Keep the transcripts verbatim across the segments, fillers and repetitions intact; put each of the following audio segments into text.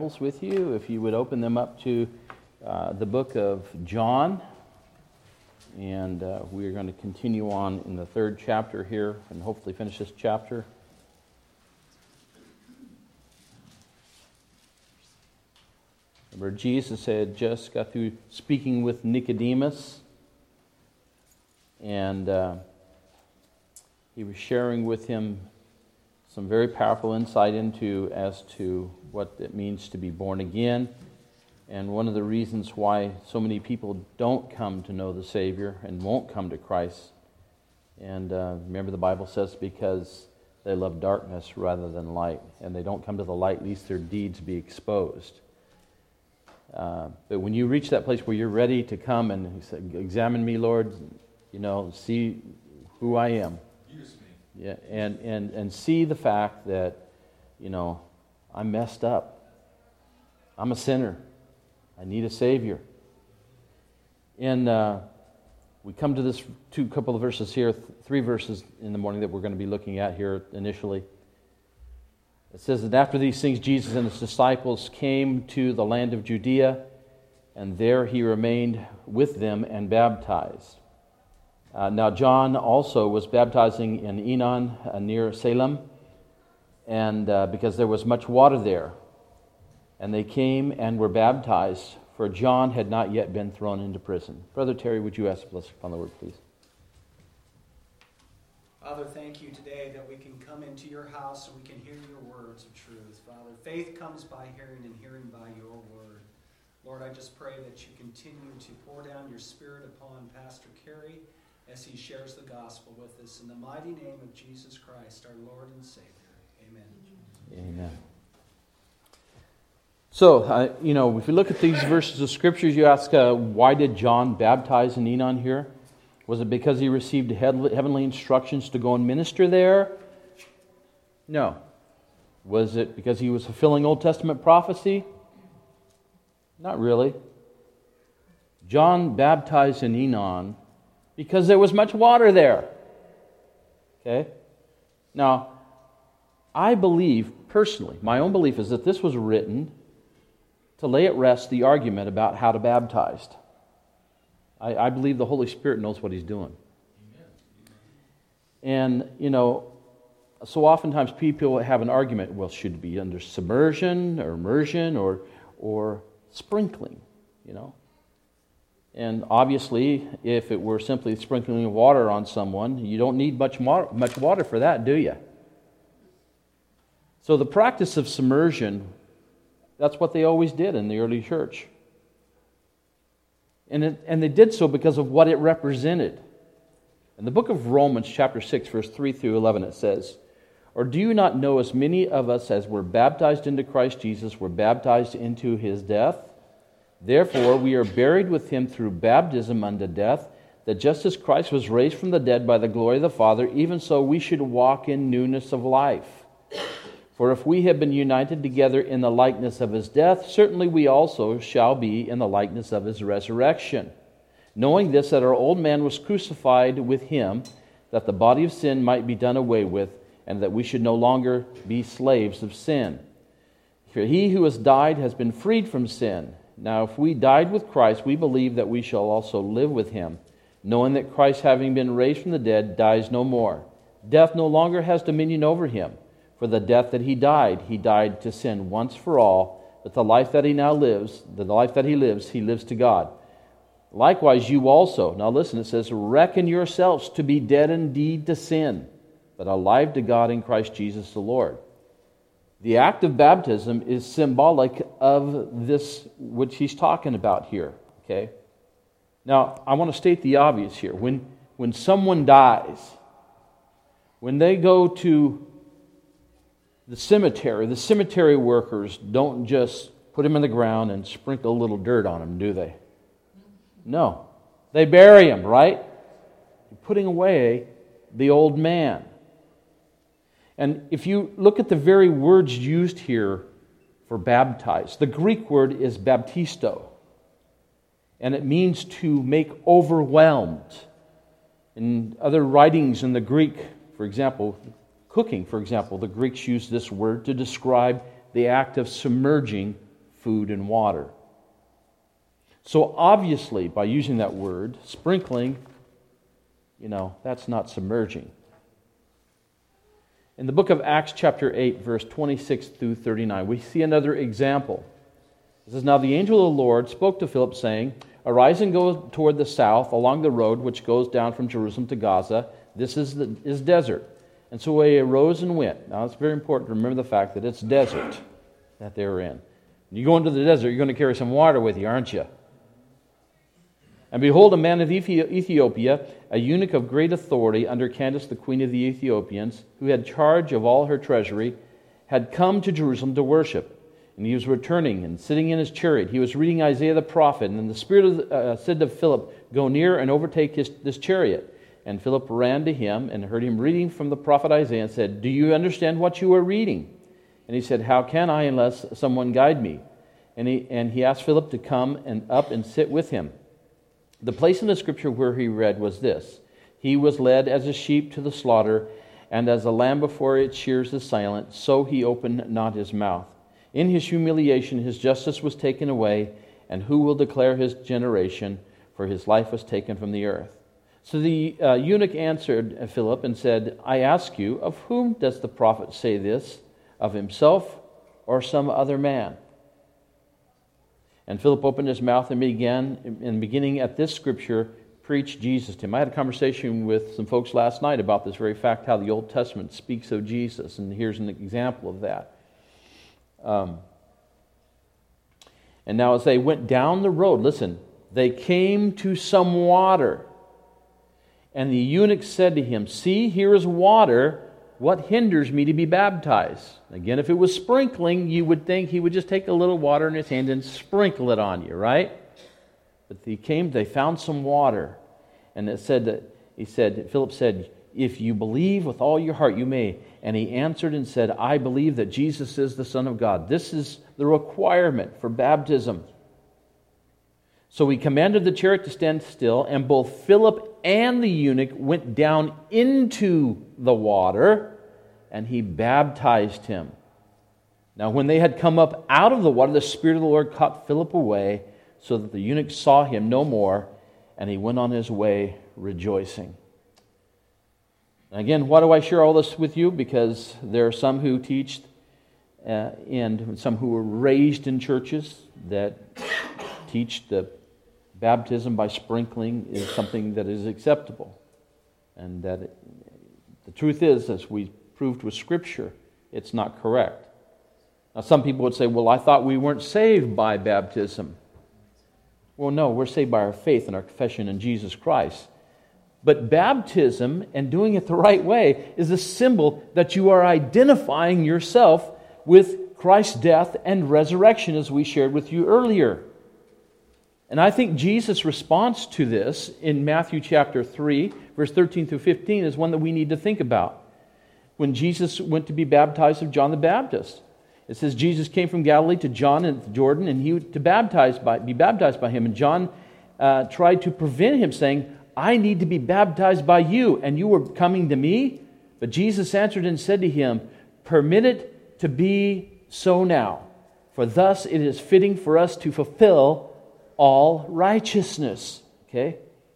With you, if you would open them up to uh, the book of John, and uh, we are going to continue on in the third chapter here and hopefully finish this chapter. Remember, Jesus had just got through speaking with Nicodemus, and uh, he was sharing with him some very powerful insight into as to what it means to be born again, and one of the reasons why so many people don't come to know the Savior and won't come to Christ. And uh, remember, the Bible says because they love darkness rather than light, and they don't come to the light lest their deeds be exposed. Uh, but when you reach that place where you're ready to come and say, "Examine me, Lord," you know, see who I am. Use me. Yeah, and, and, and see the fact that, you know, I'm messed up. I'm a sinner. I need a Savior. And uh, we come to this two couple of verses here, th- three verses in the morning that we're going to be looking at here initially. It says that after these things, Jesus and his disciples came to the land of Judea, and there he remained with them and baptized. Uh, now John also was baptizing in Enon uh, near Salem, and uh, because there was much water there. And they came and were baptized, for John had not yet been thrown into prison. Brother Terry, would you ask a blessing upon the word, please? Father, thank you today that we can come into your house and we can hear your words of truth. Father, faith comes by hearing and hearing by your word. Lord, I just pray that you continue to pour down your Spirit upon Pastor Kerry as he shares the gospel with us. In the mighty name of Jesus Christ, our Lord and Savior. Amen. Amen. So, uh, you know, if you look at these verses of Scriptures, you ask, uh, why did John baptize in Enon here? Was it because he received heavenly instructions to go and minister there? No. Was it because he was fulfilling Old Testament prophecy? Not really. John baptized in Enon because there was much water there. Okay? Now, I believe, personally, my own belief is that this was written to lay at rest the argument about how to baptize. I, I believe the Holy Spirit knows what He's doing. Amen. And, you know, so oftentimes people have an argument, well, should it be under submersion or immersion or, or sprinkling, you know? And obviously, if it were simply sprinkling water on someone, you don't need much much water for that, do you? So the practice of submersion, that's what they always did in the early church. And, it, and they did so because of what it represented. In the book of Romans, chapter six, verse three through eleven, it says, "Or do you not know as many of us as were baptized into Christ Jesus were baptized into His death? Therefore, we are buried with Him through baptism unto death, that just as Christ was raised from the dead by the glory of the Father, even so we should walk in newness of life. For if we have been united together in the likeness of His death, certainly we also shall be in the likeness of His resurrection. Knowing this, that our old man was crucified with Him, that the body of sin might be done away with, and that we should no longer be slaves of sin. For he who has died has been freed from sin. Now if we died with Christ, we believe that we shall also live with Him, knowing that Christ, having been raised from the dead, dies no more. Death no longer has dominion over Him. For the death that He died, He died to sin once for all, but the life that He now lives, the life that He lives, He lives to God. Likewise, you also," now listen, it says, "reckon yourselves to be dead indeed to sin, but alive to God in Christ Jesus the Lord." The act of baptism is symbolic of this, which he's talking about here, okay? Now, I want to state the obvious here. When, when someone dies, when they go to the cemetery, the cemetery workers don't just put him in the ground and sprinkle a little dirt on him, do they? No. They bury him, right? Putting away the old man. And if you look at the very words used here for baptize, the Greek word is baptisto. And it means to make overwhelmed. In other writings in the Greek, for example, cooking, for example, the Greeks use this word to describe the act of submerging food and water. So obviously, by using that word, sprinkling, you know, that's not submerging. In the book of Acts chapter eight, verse twenty-six through thirty-nine, we see another example. It says, "Now the angel of the Lord spoke to Philip, saying, Arise and go toward the south along the road which goes down from Jerusalem to Gaza. This is the is desert. And so he arose and went." Now it's very important to remember the fact that it's desert that they're in. When you go into the desert, you're going to carry some water with you, aren't you? "And behold, a man of Ethi- Ethiopia, a eunuch of great authority under Candace, the queen of the Ethiopians, who had charge of all her treasury, had come to Jerusalem to worship. And he was returning and sitting in his chariot. He was reading Isaiah the prophet. And the Spirit of the, uh, said to Philip, Go near and overtake his, this chariot. And Philip ran to him and heard him reading from the prophet Isaiah and said, Do you understand what you are reading? And he said, How can I unless someone guide me? And he, and he asked Philip to come and up and sit with him. The place in the scripture where he read was this: He was led as a sheep to the slaughter, and as a lamb before its shears is silent, so he opened not his mouth. In his humiliation his justice was taken away, and who will declare his generation? For his life was taken from the earth. So the uh, eunuch answered Philip and said, I ask you, of whom does the prophet say this? Of himself or some other man? And Philip opened his mouth and began, and beginning at this scripture, preached Jesus to him. I had a conversation with some folks last night about this very fact, how the Old Testament speaks of Jesus, and here's an example of that. Um, and now as they went down the road, listen, they came to some water. And the eunuch said to him, See, here is water. What hinders me to be baptized? Again, if it was sprinkling, you would think he would just take a little water in his hand and sprinkle it on you, right? But they came, they found some water. And it said that, he said, Philip said, If you believe with all your heart, you may. And he answered and said, I believe that Jesus is the Son of God. This is the requirement for baptism. So he commanded the chariot to stand still, and both Philip and the eunuch went down into the water, and he baptized him. Now when they had come up out of the water, the Spirit of the Lord caught Philip away, so that the eunuch saw him no more, and he went on his way rejoicing. Again, why do I share all this with you? Because there are some who teach uh, and some who were raised in churches that teach that baptism by sprinkling is something that is acceptable. And that it, the truth is, as we proved with Scripture, it's not correct. Now some people would say, well, I thought we weren't saved by baptism. Well, no, we're saved by our faith and our confession in Jesus Christ. But baptism, and doing it the right way, is a symbol that you are identifying yourself with Christ's death and resurrection, as we shared with you earlier. And I think Jesus' response to this in Matthew chapter three, verse thirteen through fifteen, is one that we need to think about. When Jesus went to be baptized of John the Baptist, it says Jesus came from Galilee to John in Jordan, and he would to baptize by, be baptized by him. And John uh, tried to prevent him, saying, I need to be baptized by you, and you were coming to me? But Jesus answered and said to him, Permit it to be so now, for thus it is fitting for us to fulfill all righteousness. Okay?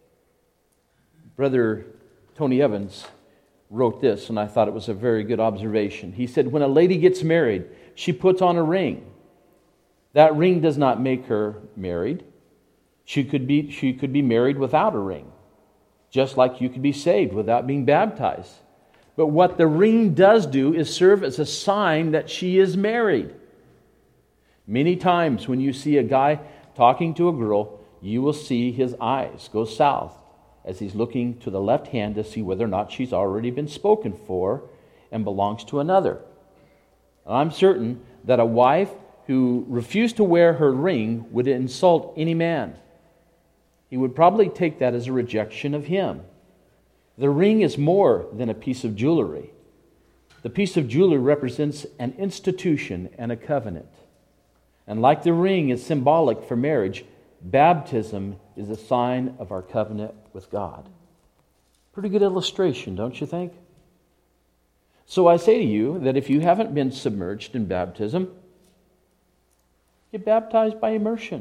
Brother Tony Evans wrote this, and I thought it was a very good observation. He said, when a lady gets married, she puts on a ring. That ring does not make her married. She could be, she could be married without a ring, just like you could be saved without being baptized. But what the ring does do is serve as a sign that she is married. Many times when you see a guy talking to a girl, you will see his eyes go south as he's looking to the left hand to see whether or not she's already been spoken for and belongs to another. I'm certain that a wife who refused to wear her ring would insult any man. He would probably take that as a rejection of him. The ring is more than a piece of jewelry. The piece of jewelry represents an institution and a covenant. And like the ring is symbolic for marriage, baptism is a sign of our covenant with God. Pretty good illustration, don't you think? So I say to you that if you haven't been submerged in baptism, Get baptized by immersion.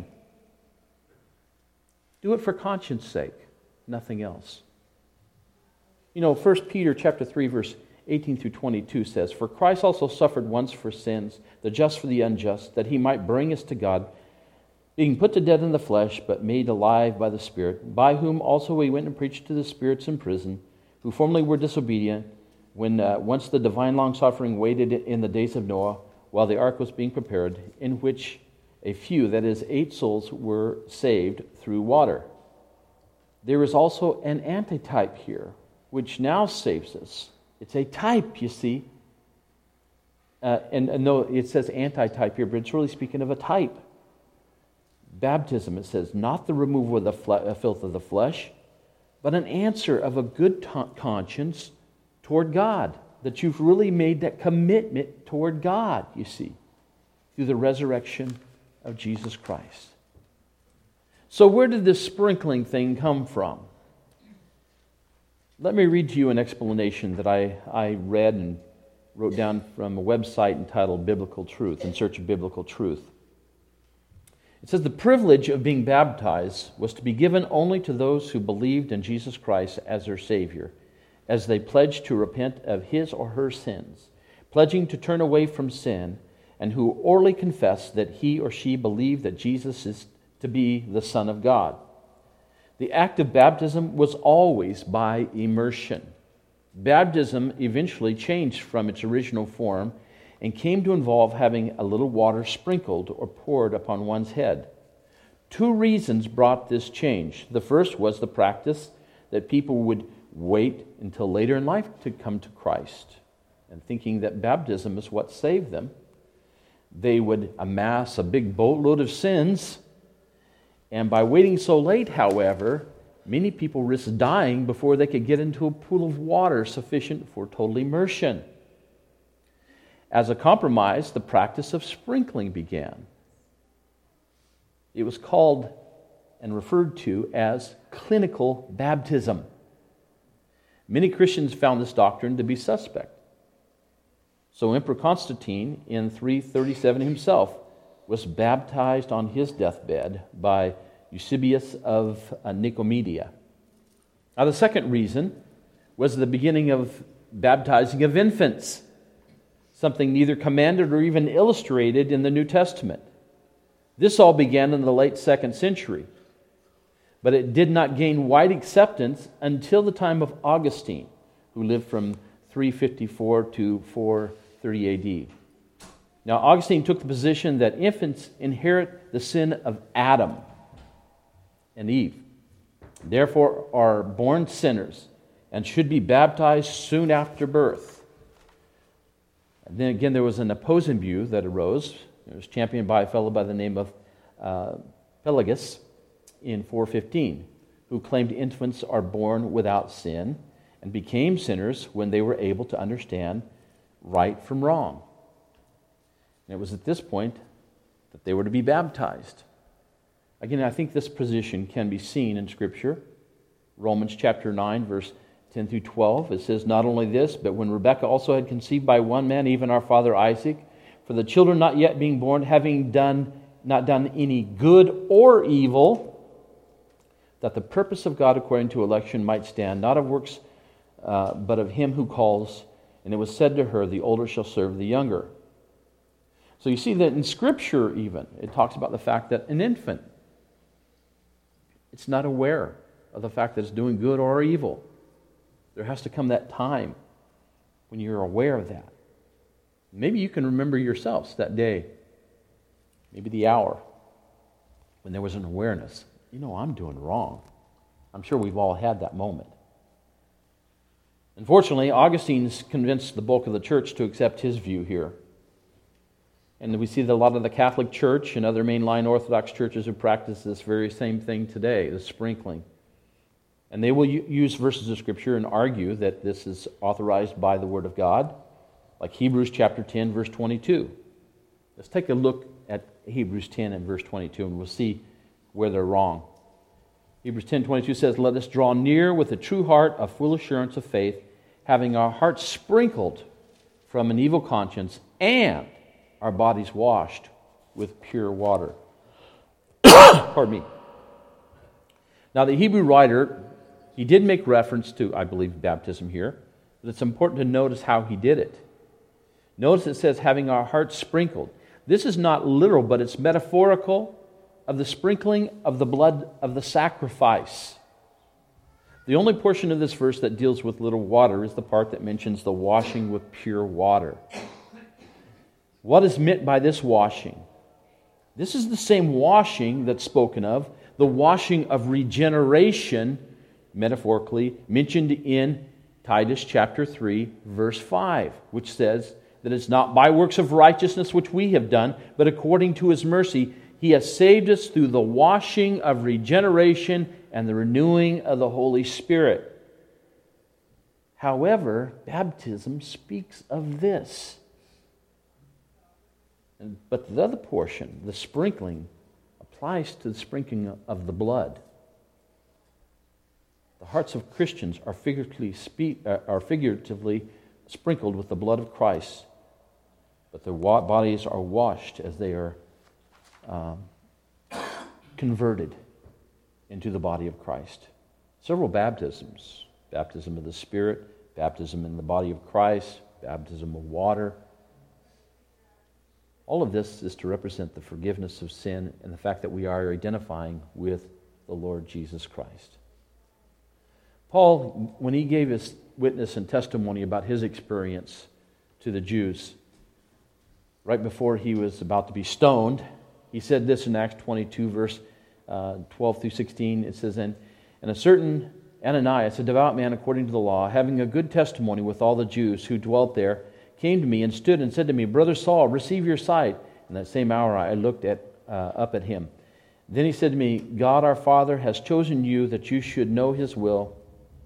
Do it for conscience sake, nothing else. You know, First Peter chapter three, verse eighteen through twenty-two says, "For Christ also suffered once for sins, the just for the unjust, that he might bring us to God, being put to death in the flesh, but made alive by the Spirit, by whom also we went and preached to the spirits in prison, who formerly were disobedient, when uh, once the divine long-suffering waited in the days of Noah, while the ark was being prepared, in which a few, that is, eight souls, were saved through water. There is also an antitype here, which now saves us." It's a type, you see. Uh, and, and no, it says antitype here, but it's really speaking of a type. Baptism, it says, not the removal of the fle- filth of the flesh, but an answer of a good t- conscience toward God. That you've really made that commitment toward God, you see, through the resurrection of Jesus Christ. So where did this sprinkling thing come from? Let me read to you an explanation that I, I read and wrote down from a website entitled Biblical Truth, In Search of Biblical Truth. It says, "The privilege of being baptized was to be given only to those who believed in Jesus Christ as their Savior, as they pledged to repent of his or her sins, pledging to turn away from sin, and who orally confess that he or she believed that Jesus is to be the Son of God. The act of baptism was always by immersion. Baptism eventually changed from its original form and came to involve having a little water sprinkled or poured upon one's head. Two reasons brought this change. The first was the practice that people would wait until later in life to come to Christ, and thinking that baptism is what saved them. They would amass a big boatload of sins, and by waiting so late, however, many people risked dying before they could get into a pool of water sufficient for total immersion. As a compromise, the practice of sprinkling began. It was called and referred to as clinical baptism. Many Christians found this doctrine to be suspect. So Emperor Constantine, in three thirty-seven himself, was baptized on his deathbed by Eusebius of Nicomedia. Now, the second reason was the beginning of baptizing of infants, something neither commanded or even illustrated in the New Testament. This all began in the late second century, but it did not gain wide acceptance until the time of Augustine, who lived from three fifty-four to four thirty A D. Now, Augustine took the position that infants inherit the sin of Adam and Eve, therefore are born sinners and should be baptized soon after birth. And then again, there was an opposing view that arose. It was championed by a fellow by the name of uh, Pelagius in four fifteen, who claimed infants are born without sin and became sinners when they were able to understand right from wrong. And it was at this point that they were to be baptized. Again, I think this position can be seen in Scripture. Romans chapter nine, verse ten through twelve, it says, "Not only this, but when Rebekah also had conceived by one man, even our father Isaac, for the children not yet being born, having done not done any good or evil, that the purpose of God according to election might stand, not of works, uh, but of him who calls. And it was said to her, the older shall serve the younger." So you see that in Scripture even, it talks about the fact that an infant, it's not aware of the fact that it's doing good or evil. There has to come that time when you're aware of that. Maybe you can remember yourselves that day, maybe the hour, when there was an awareness. You know, I'm doing wrong. I'm sure we've all had that moment. Unfortunately, Augustine's convinced the bulk of the church to accept his view here. And we see that a lot of the Catholic Church and other mainline Orthodox churches who practice this very same thing today, the sprinkling. And they will use verses of Scripture and argue that this is authorized by the Word of God, like Hebrews chapter ten, verse twenty-two. Let's take a look at Hebrews ten and verse twenty-two, and we'll see where they're wrong. Hebrews ten twenty-two says, "Let us draw near with a true heart of full assurance of faith, having our hearts sprinkled from an evil conscience and our bodies washed with pure water. Pardon me. Now, the Hebrew writer, he did make reference to, I believe, baptism here, but it's important to notice how he did it. Notice it says, having our hearts sprinkled. This is not literal, but it's metaphorical of the sprinkling of the blood of the sacrifice. The only portion of this verse that deals with little water is the part that mentions the washing with pure water. What is meant by this washing? This is the same washing that's spoken of, the washing of regeneration, metaphorically, mentioned in Titus chapter three, verse five, which says that it's not by works of righteousness which we have done, but according to His mercy, He has saved us through the washing of regeneration and the renewing of the Holy Spirit. However, baptism speaks of this. But the other portion, the sprinkling, applies to the sprinkling of the blood. The hearts of Christians are figuratively, speak, are figuratively sprinkled with the blood of Christ, but their bodies are washed as they are um, converted into the body of Christ. Several baptisms: baptism of the Spirit, baptism in the body of Christ, baptism of water. All of this is to represent the forgiveness of sin and the fact that we are identifying with the Lord Jesus Christ. Paul, when he gave his witness and testimony about his experience to the Jews, right before he was about to be stoned, he said this in Acts twenty-two, verse uh, twelve through sixteen. It says, and, and a certain Ananias, a devout man according to the law, having a good testimony with all the Jews who dwelt there, came to me and stood and said to me, Brother Saul, receive your sight. In that same hour I looked at uh, up at him. Then he said to me, God our Father has chosen you that you should know His will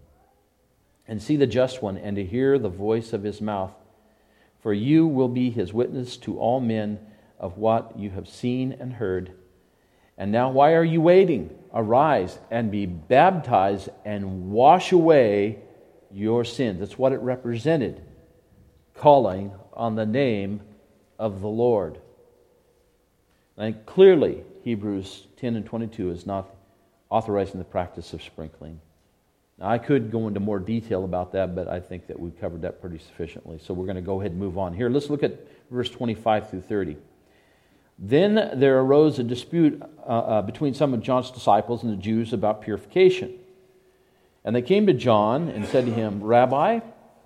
and see the just one and to hear the voice of His mouth. For you will be His witness to all men of what you have seen and heard. And now why are you waiting? Arise and be baptized and wash away your sins. That's what it represented, calling on the name of the Lord. And clearly, Hebrews ten and twenty-two is not authorizing the practice of sprinkling. Now, I could go into more detail about that, but I think that we've covered that pretty sufficiently. So we're going to go ahead and move on. Here, let's look at verse twenty-five through thirty. Then there arose a dispute uh, uh, between some of John's disciples and the Jews about purification. And they came to John and said to him, Rabbi,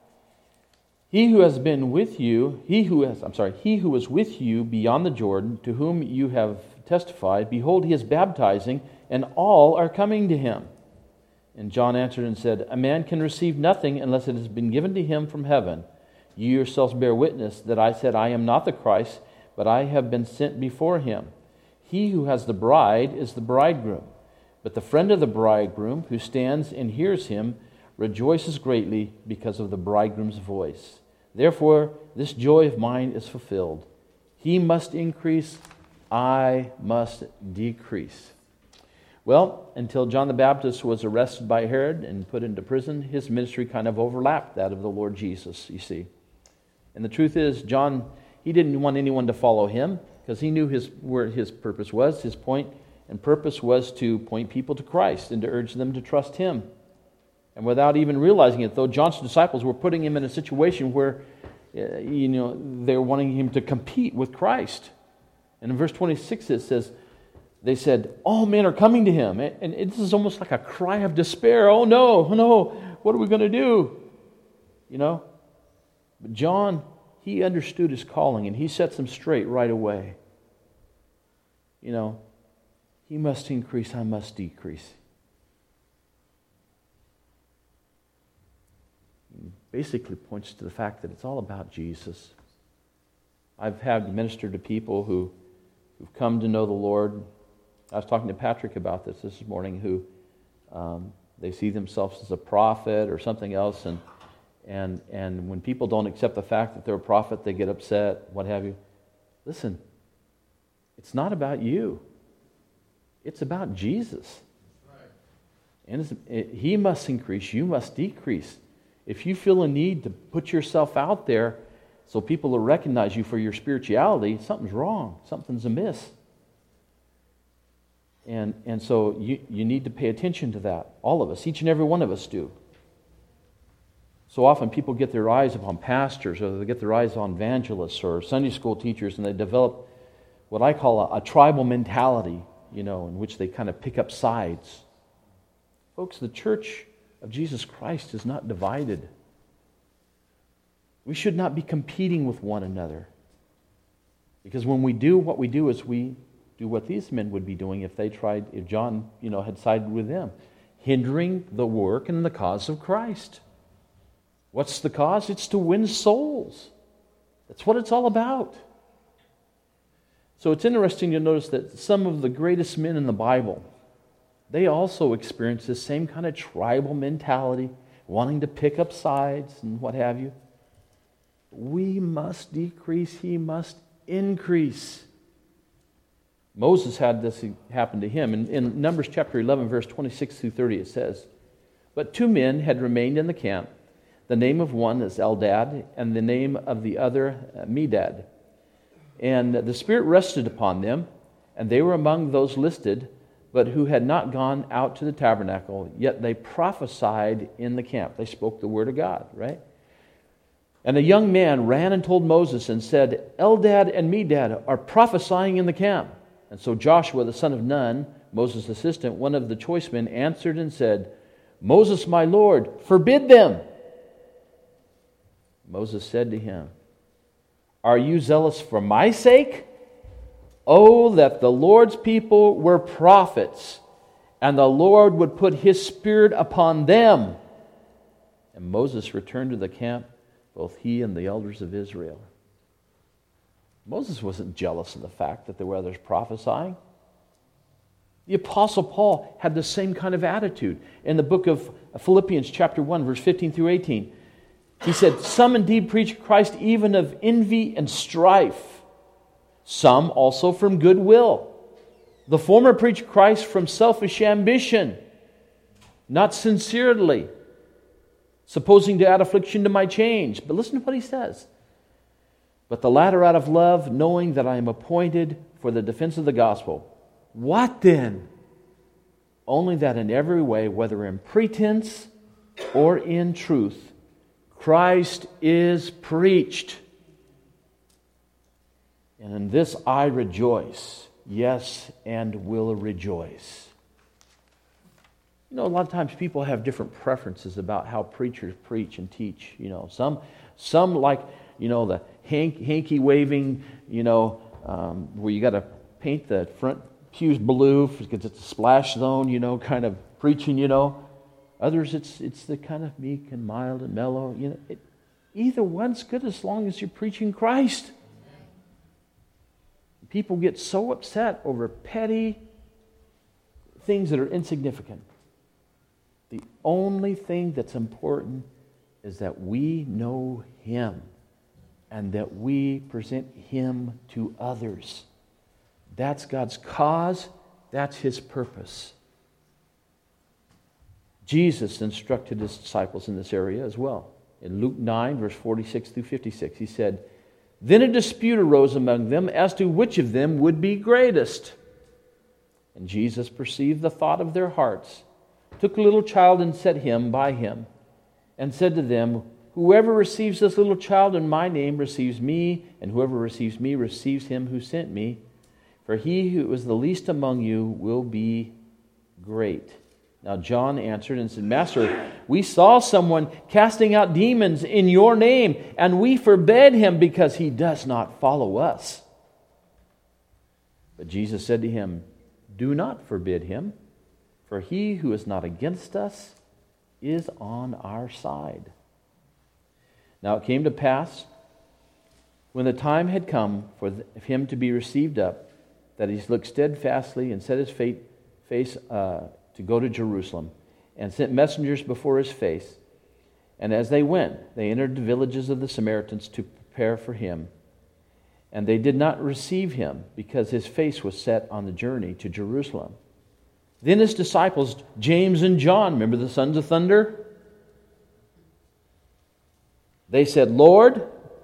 he who has been with you, he who has, I'm sorry, he who was with you beyond the Jordan, to whom you have testified, behold, he is baptizing, and all are coming to him. And John answered and said, a man can receive nothing unless it has been given to him from heaven. You yourselves bear witness that I said, I am not the Christ, but I have been sent before him. He who has the bride is the bridegroom. But the friend of the bridegroom, who stands and hears him, rejoices greatly because of the bridegroom's voice. Therefore, this joy of mine is fulfilled. He must increase, I must decrease. Well, until John the Baptist was arrested by Herod and put into prison, his ministry kind of overlapped that of the Lord Jesus, you see. And the truth is, John, he didn't want anyone to follow him because he knew his where his purpose was. His point and purpose was to point people to Christ and to urge them to trust Him. And without even realizing it, though, John's disciples were putting him in a situation where, uh, you know, they were wanting him to compete with Christ. And in verse twenty-six it says, they said, all men are coming to him. And this is almost like a cry of despair. Oh no, oh no, what are we going to do? You know? But John, he understood his calling and he sets them straight right away. You know, he must increase, I must decrease. Basically points to the fact that it's all about Jesus. I've had ministered to people who, who've come to know the Lord. I was talking to Patrick about this this morning, who um, they see themselves as a prophet or something else, and and and when people don't accept the fact that they're a prophet, they get upset, what have you. Listen, it's not about you. It's about Jesus. Right. And it's, it, He must increase, you must decrease. If you feel a need to put yourself out there, So people will recognize you for your spirituality. Something's wrong. Something's amiss. And, and so you, you need to pay attention to that. All of us, each and every one of us do. So often people get their eyes upon pastors, or they get their eyes on evangelists or Sunday school teachers, and they develop what I call a, a tribal mentality, you know, in which they kind of pick up sides. Folks, the church of Jesus Christ is not divided. We should not be competing with one another. Because when we do what we do is we do what these men would be doing if they tried, if John, you know, had sided with them, hindering the work and the cause of Christ. What's the cause? It's to win souls. That's what it's all about. So it's interesting to notice that some of the greatest men in the Bible, they also experience this same kind of tribal mentality, wanting to pick up sides and what have you. We must decrease, he must increase. Moses had this happen to him. In, in Numbers chapter eleven, verse twenty-six through thirty, it says, "But two men had remained in the camp. The name of one is Eldad, and the name of the other Medad. And the Spirit rested upon them, and they were among those listed, but who had not gone out to the tabernacle, yet they prophesied in the camp." They spoke the word of God, right? "And a young man ran and told Moses and said, 'Eldad and Medad are prophesying in the camp.' And so Joshua, the son of Nun, Moses' assistant, one of the choice men, answered and said, 'Moses, my Lord, forbid them.' Moses said to him, 'Are you zealous for my sake? Oh, that the Lord's people were prophets, and the Lord would put his Spirit upon them.' And Moses returned to the camp, both he and the elders of Israel." Moses wasn't jealous of the fact that there were others prophesying. The Apostle Paul had the same kind of attitude. In the book of Philippians chapter one, verse fifteen through eighteen, he said, "Some indeed preach Christ even of envy and strife, some also from goodwill. The former preach Christ from selfish ambition, not sincerely, supposing to add affliction to my chains." But listen to what he says. "But the latter out of love, knowing that I am appointed for the defense of the gospel. What then? Only that in every way, whether in pretense or in truth, Christ is preached. And in this I rejoice, yes, and will rejoice." You know, a lot of times people have different preferences about how preachers preach and teach. You know, some some like, you know, the hank, hanky waving, you know, um, where you got to paint the front pews blue because it's a splash zone, you know, kind of preaching, you know. Others, it's it's the kind of meek and mild and mellow. You know, it, either one's good as long as you're preaching Christ. People get so upset over petty things that are insignificant. The only thing that's important is that we know Him and that we present Him to others. That's God's cause. That's His purpose. Jesus instructed His disciples in this area as well. In Luke nine, verse forty-six through fifty-six, He said, "Then a dispute arose among them as to which of them would be greatest. And Jesus perceived the thought of their hearts, took a little child and set him by him, and said to them, 'Whoever receives this little child in my name receives me, and whoever receives me receives him who sent me. For he who is the least among you will be great.' Now John answered and said, 'Master, we saw someone casting out demons in your name, and we forbade him because he does not follow us.' But Jesus said to him, 'Do not forbid him, for he who is not against us is on our side.' Now it came to pass, when the time had come for him to be received up, that he looked steadfastly and set his face uh, to go to Jerusalem, and sent messengers before his face. And as they went, they entered the villages of the Samaritans to prepare for him. And they did not receive him, because his face was set on the journey to Jerusalem. Then his disciples, James and John, remember the sons of thunder? They said, 'Lord,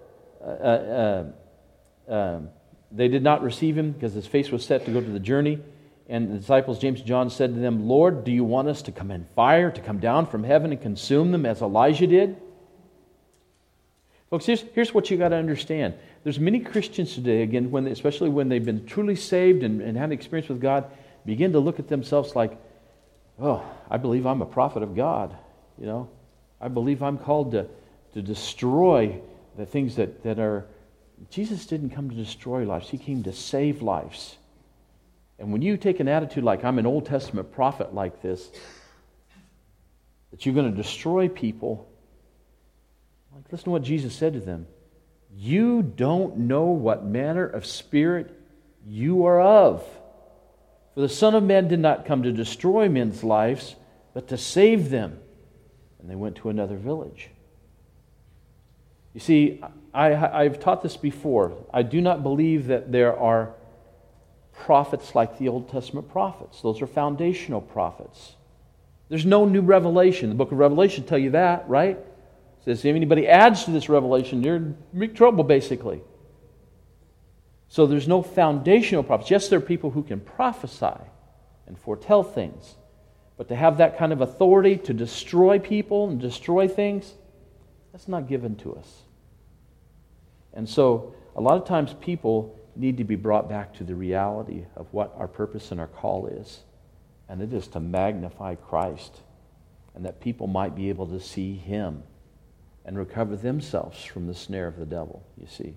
uh, uh, uh, they did not receive him because his face was set to go to the journey. And the disciples, James and John, said to them, Lord, do you want us to come in fire, to come down from heaven and consume them as Elijah did? Folks, here's, here's what you got to understand. There's many Christians today, again, when they, especially when they've been truly saved and, and had an experience with God, begin to look at themselves like, oh, I believe I'm a prophet of God. You know, I believe I'm called to, to destroy the things that, that are... Jesus didn't come to destroy lives. He came to save lives. And when you take an attitude like, I'm an Old Testament prophet like this, that you're going to destroy people, like, listen to what Jesus said to them. You don't know what manner of spirit you are of. For the Son of Man did not come to destroy men's lives, but to save them. And they went to another village. You see, I, I've taught this before. I do not believe that there are prophets like the Old Testament prophets. Those are foundational prophets. There's no new revelation. The book of Revelation tell you that, right? It says if anybody adds to this revelation, you're in big trouble, basically. So there's no foundational prophets. Yes, there are people who can prophesy and foretell things. But to have that kind of authority to destroy people and destroy things, that's not given to us. And so a lot of times people need to be brought back to the reality of what our purpose and our call is. And it is to magnify Christ, and that people might be able to see Him and recover themselves from the snare of the devil, you see.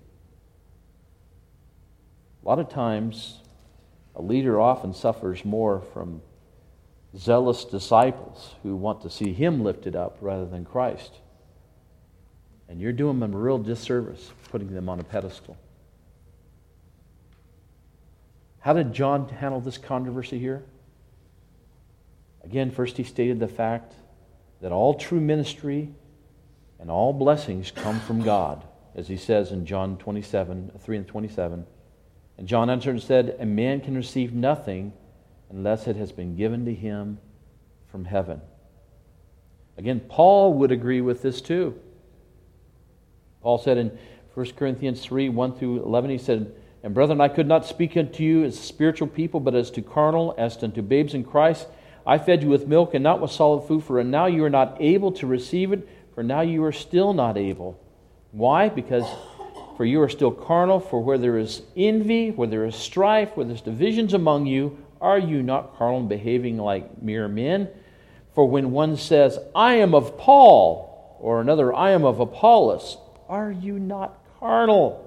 A lot of times, a leader often suffers more from zealous disciples who want to see him lifted up rather than Christ. And you're doing them a real disservice, putting them on a pedestal. How did John handle this controversy here? Again, first he stated the fact that all true ministry and all blessings come from God, as he says in John twenty-seven, three and twenty-seven. And John answered and said, a man can receive nothing unless it has been given to him from heaven. Again, Paul would agree with this too. Paul said in First Corinthians three, one through eleven, he said, and brethren, I could not speak unto you as spiritual people, but as to carnal, as unto babes in Christ. I fed you with milk and not with solid food, for now you are not able to receive it, for now you are still not able. Why? Because for you are still carnal, for where there is envy, where there is strife, where there is divisions among you, are you not carnal and behaving like mere men? For when one says, I am of Paul, or another, I am of Apollos, are you not carnal?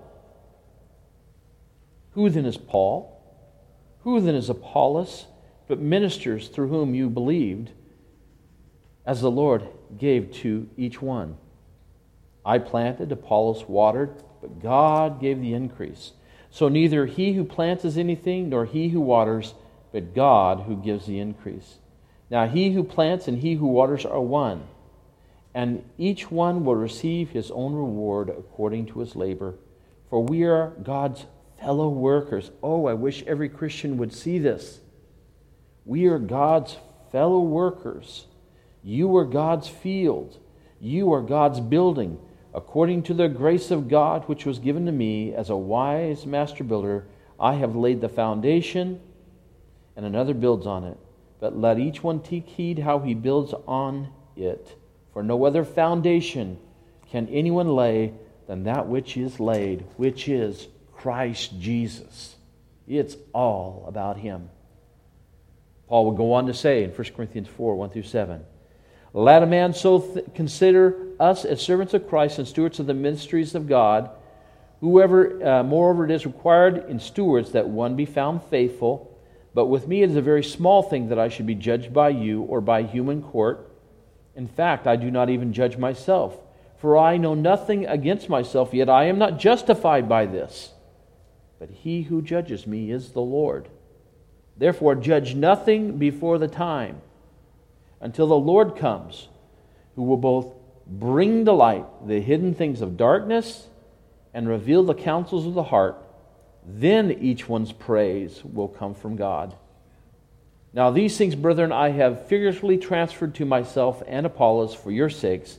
Who then is Paul? Who then is Apollos? But ministers through whom you believed, as the Lord gave to each one. I planted, Apollos watered, but God gave the increase. So neither he who plants is anything, nor he who waters, but God who gives the increase. Now he who plants and he who waters are one, and each one will receive his own reward according to his labor. For we are God's fellow workers. Oh, I wish every Christian would see this. We are God's fellow workers. You are God's field. You are God's building. According to the grace of God which was given to me as a wise master builder, I have laid the foundation, and another builds on it. But let each one take heed how he builds on it. For no other foundation can anyone lay than that which is laid, which is Christ Jesus. It's all about Him. Paul will go on to say in First Corinthians four, one through seven, let a man so th- consider us as servants of Christ and stewards of the ministries of God. Whoever, uh, moreover, it is required in stewards that one be found faithful. But with me it is a very small thing that I should be judged by you or by human court. In fact, I do not even judge myself, for I know nothing against myself, yet I am not justified by this. But he who judges me is the Lord. Therefore, judge nothing before the time, until the Lord comes, who will both bring to light the hidden things of darkness and reveal the counsels of the heart. Then each one's praise will come from God. Now these things, brethren, I have figuratively transferred to myself and Apollos for your sakes,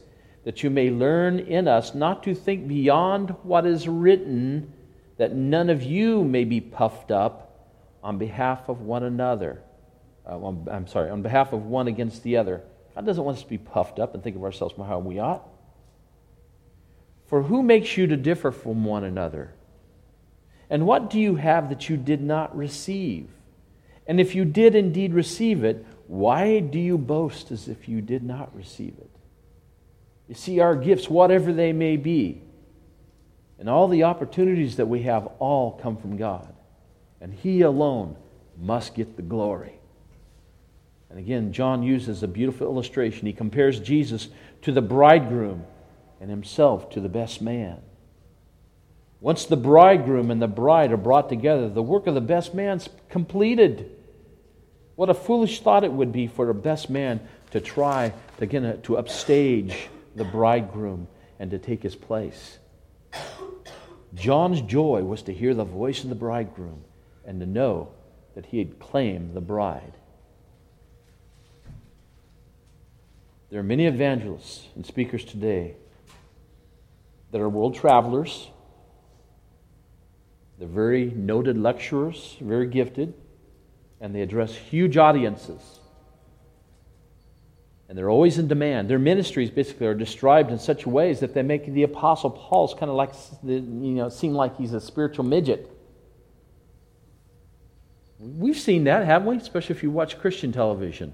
that you may learn in us not to think beyond what is written, that none of you may be puffed up on behalf of one another. Uh, on, I'm sorry, on behalf of one against the other. God doesn't want us to be puffed up and think of ourselves more how we ought. For who makes you to differ from one another? And what do you have that you did not receive? And if you did indeed receive it, why do you boast as if you did not receive it? You see, our gifts, whatever they may be, and all the opportunities that we have, all come from God. And He alone must get the glory. And again, John uses a beautiful illustration. He compares Jesus to the bridegroom and himself to the best man. Once the bridegroom and the bride are brought together, the work of the best man's completed. What a foolish thought it would be for the best man to try to, again, to upstage the bridegroom and to take his place. John's joy was to hear the voice of the bridegroom and to know that he had claimed the bride. There are many evangelists and speakers today that are world travelers. They're very noted lecturers, very gifted, and they address huge audiences. And they're always in demand. Their ministries basically are described in such ways that they make the Apostle Paul's kind of like, you know, seem like he's a spiritual midget. We've seen that, haven't we? Especially if you watch Christian television.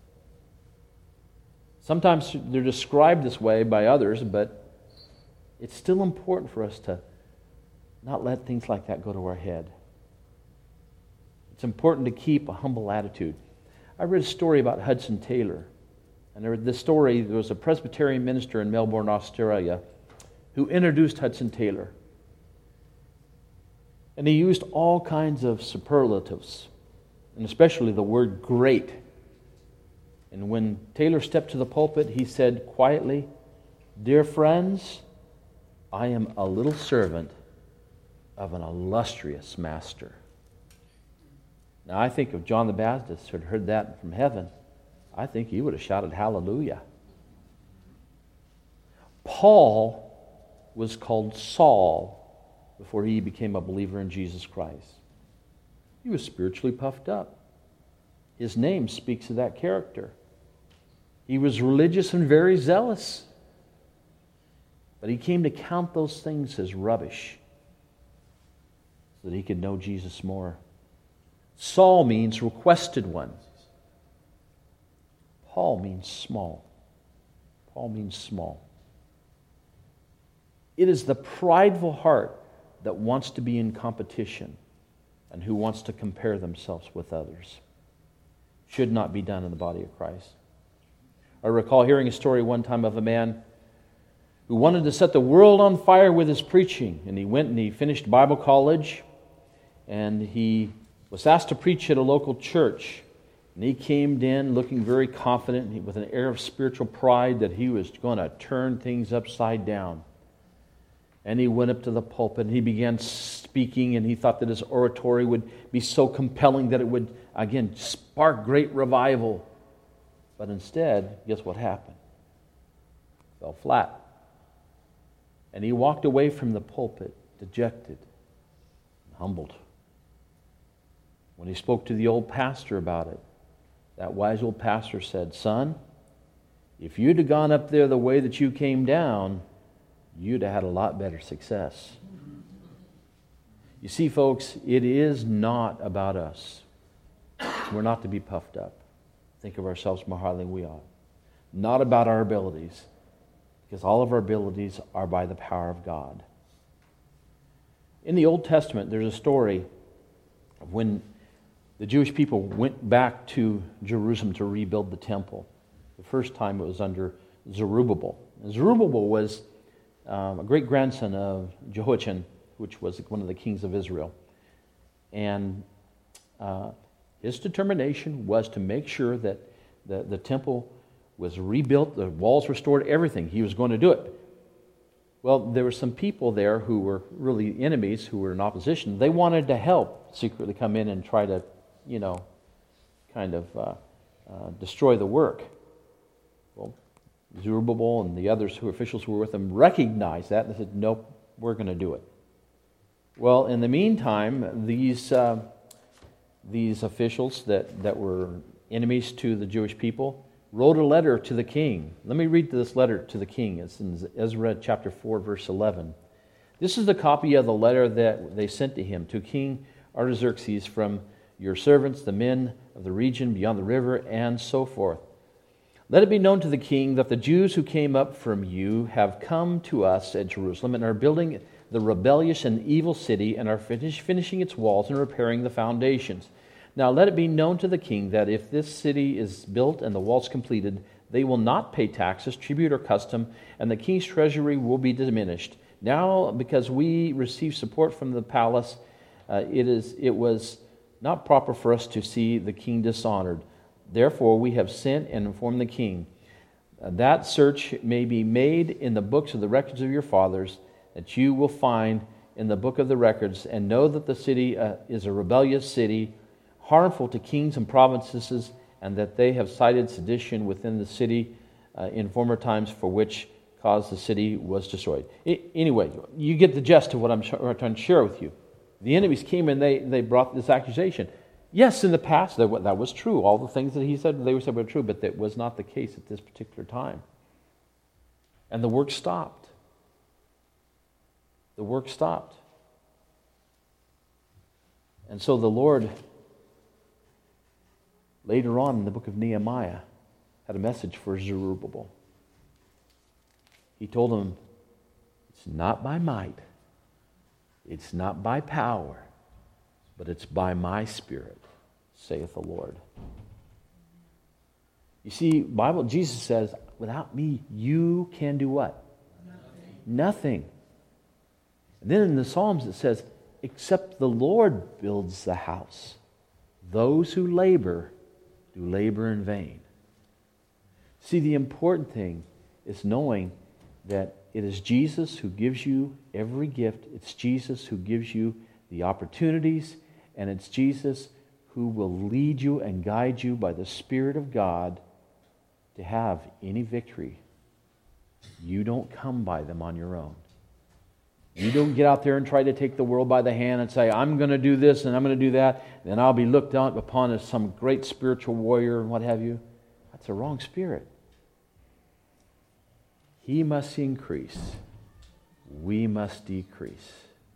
Sometimes they're described this way by others, but it's still important for us to not let things like that go to our head. It's important to keep a humble attitude. I read a story about Hudson Taylor. And there, this story, there was a Presbyterian minister in Melbourne, Australia, who introduced Hudson Taylor. And he used all kinds of superlatives, and especially the word great. And when Taylor stepped to the pulpit, he said quietly, "Dear friends, I am a little servant of an illustrious master." Now I think if John the Baptist had heard that from heaven, I think he would have shouted hallelujah. Paul was called Saul before he became a believer in Jesus Christ. He was spiritually puffed up. His name speaks of that character. He was religious and very zealous. But he came to count those things as rubbish so that he could know Jesus more. Saul means requested one. Paul means small. Paul means small. It is the prideful heart that wants to be in competition and who wants to compare themselves with others. Should not be done in the body of Christ. I recall hearing a story one time of a man who wanted to set the world on fire with his preaching. And he went and he finished Bible college, and he was asked to preach at a local church. And he came in looking very confident with an air of spiritual pride that he was going to turn things upside down. And he went up to the pulpit and he began speaking, and he thought that his oratory would be so compelling that it would, again, spark great revival. But instead, guess what happened? It fell flat. And he walked away from the pulpit dejected and humbled. When he spoke to the old pastor about it, that wise old pastor said, "Son, if you'd have gone up there the way that you came down, you'd have had a lot better success." You see, folks, it is not about us. We're not to be puffed up. Think of ourselves more highly than we ought. Not about our abilities, because all of our abilities are by the power of God. In the Old Testament, there's a story of when the Jewish people went back to Jerusalem to rebuild the temple. The first time it was under Zerubbabel. And Zerubbabel was um, a great-grandson of Jehoiachin, which was one of the kings of Israel. And uh, his determination was to make sure that the, the temple was rebuilt, the walls restored, everything. He was going to do it. Well, there were some people there who were really enemies, who were in opposition. They wanted to help secretly come in and try to, you know, kind of uh, uh, destroy the work. Well, Zerubbabel and the others who officials who were with him recognized that and said, nope, we're going to do it. Well, in the meantime, these uh, these officials that, that were enemies to the Jewish people wrote a letter to the king. Let me read this letter to the king. It's in Ezra chapter four, verse eleven. This is the copy of the letter that they sent to him, to King Artaxerxes, from your servants, the men of the region beyond the river, and so forth. Let it be known to the king that the Jews who came up from you have come to us at Jerusalem and are building the rebellious and evil city and are finish, finishing its walls and repairing the foundations. Now let it be known to the king that if this city is built and the walls completed, they will not pay taxes, tribute, or custom, and the king's treasury will be diminished. Now, because we receive support from the palace, uh, it is it was not proper for us to see the king dishonored. Therefore, we have sent and informed the king uh, that search may be made in the books of the records of your fathers, that you will find in the book of the records, and know that the city uh, is a rebellious city, harmful to kings and provinces, and that they have cited sedition within the city uh, in former times, for which cause the city was destroyed. I, anyway, you get the gist of what I'm sh- trying to share with you. The enemies came and they, they brought this accusation. Yes, in the past that, that was true. All the things that he said, they said were true, but that was not the case at this particular time. And the work stopped. The work stopped. And so the Lord, later on in the book of Nehemiah, had a message for Zerubbabel. He told him, it's not by might, it's not by power, but it's by my Spirit, saith the Lord. You see, Bible, Jesus says, without me, you can do what? Nothing. Nothing. And then in the Psalms it says, except the Lord builds the house, those who labor do labor in vain. See, the important thing is knowing that it is Jesus who gives you every gift. It's Jesus who gives you the opportunities, and it's Jesus who will lead you and guide you by the Spirit of God to have any victory. You don't come by them on your own. You don't get out there and try to take the world by the hand and say, I'm going to do this and I'm going to do that, and I'll be looked upon as some great spiritual warrior and what have you. That's a wrong spirit. He must increase. We must decrease.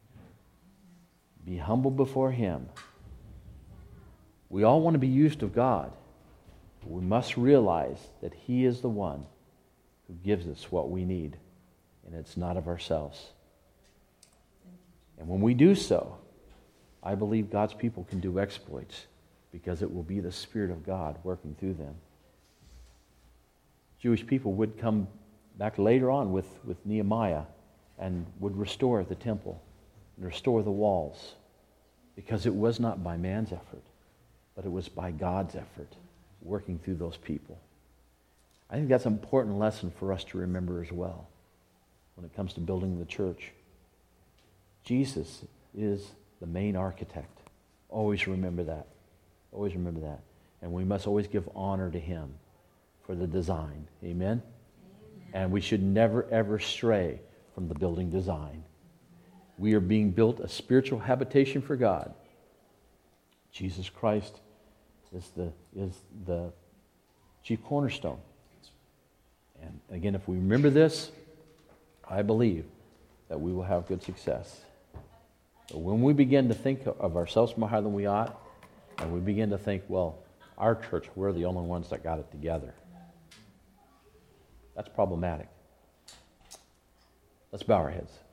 Be humble before Him. We all want to be used of God. But we must realize that He is the one who gives us what we need, and it's not of ourselves. And when we do so, I believe God's people can do exploits because it will be the Spirit of God working through them. Jewish people would come back later on with, with Nehemiah and would restore the temple and restore the walls, because it was not by man's effort, but it was by God's effort working through those people. I think that's an important lesson for us to remember as well when it comes to building the church. Jesus is the main architect. Always remember that. Always remember that. And we must always give honor to Him for the design. Amen? And we should never, ever stray from the building design. We are being built a spiritual habitation for God. Jesus Christ is the, is the chief cornerstone. And again, if we remember this, I believe that we will have good success. But when we begin to think of ourselves more higher than we ought, and we begin to think, well, our church, we're the only ones that got it together, that's problematic. Let's bow our heads.